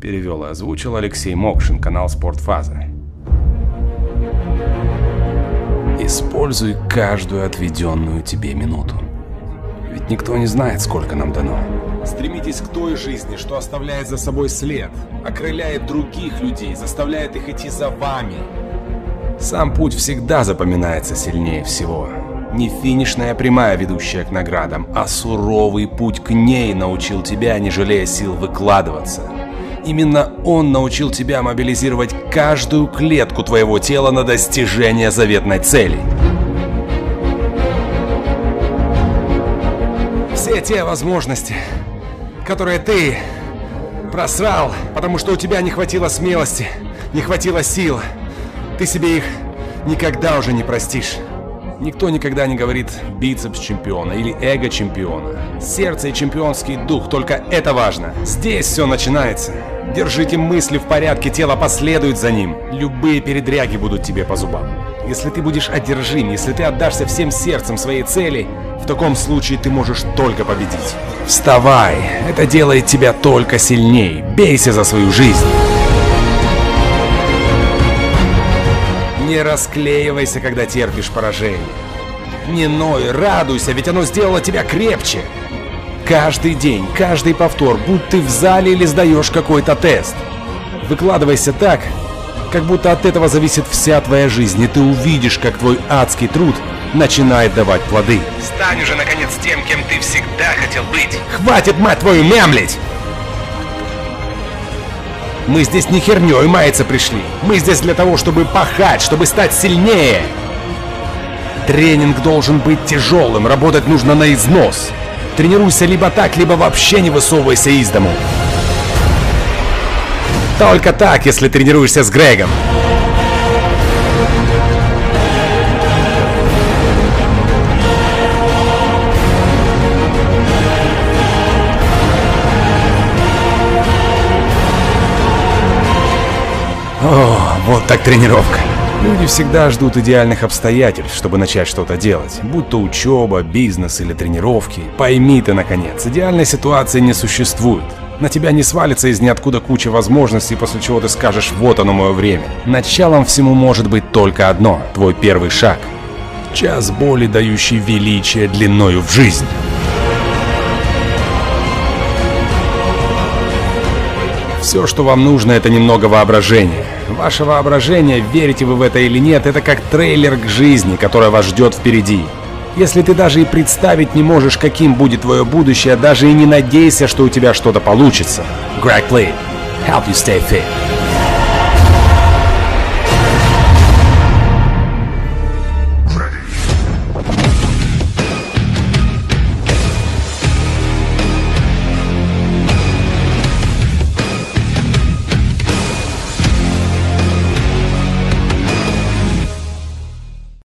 Перевел и озвучил Алексей Мокшин, канал Спортфаза. Используй каждую отведенную тебе минуту. Ведь никто не знает, сколько нам дано. Стремитесь к той жизни, что оставляет за собой след, окрыляет других людей, заставляет их идти за вами. Сам путь всегда запоминается сильнее всего. Не финишная прямая, ведущая к наградам, а суровый путь к ней научил тебя, не жалея сил, выкладываться. Именно он научил тебя мобилизировать каждую клетку твоего тела на достижение заветной цели. Все те возможности, которые ты просрал, потому что у тебя не хватило смелости, не хватило сил, ты себе их никогда уже не простишь. Никто никогда не говорит бицепс чемпиона или эго чемпиона. Сердце и чемпионский дух, только это важно. Здесь все начинается. Держите мысли в порядке, тело последует за ним. Любые передряги будут тебе по зубам. Если ты будешь одержим, если ты отдашься всем сердцем своей цели, в таком случае ты можешь только победить. Вставай, это делает тебя только сильней. Бейся за свою жизнь. Не расклеивайся, когда терпишь поражение. Не ной, радуйся, ведь оно сделало тебя крепче. Каждый день, каждый повтор, будь ты в зале или сдаешь какой-то тест. Выкладывайся так, как будто от этого зависит вся твоя жизнь, и ты увидишь, как твой адский труд начинает давать плоды. Стань уже, наконец, тем, кем ты всегда хотел быть. Хватит, мать твою, мямлить! Мы здесь не хернёй маяться пришли. Мы здесь для того, чтобы пахать, чтобы стать сильнее. Тренинг должен быть тяжелым, работать нужно на износ. Тренируйся либо так, либо вообще не высовывайся из дому. Только так, если тренируешься с Грегом. О, вот так тренировка. Люди всегда ждут идеальных обстоятельств, чтобы начать что-то делать. Будь то учеба, бизнес или тренировки. Пойми ты, наконец, идеальной ситуации не существует. На тебя не свалится из ниоткуда куча возможностей, после чего ты скажешь: вот оно мое время. Началом всему может быть только одно – твой первый шаг. Час боли, дающий величие длиною в жизнь. Все, что вам нужно, это немного воображения. Ваше воображение, верите вы в это или нет, это как трейлер к жизни, которая вас ждет впереди. Если ты даже и представить не можешь, каким будет твое будущее, даже и не надейся, что у тебя что-то получится. Greg Lee, help you stay fit.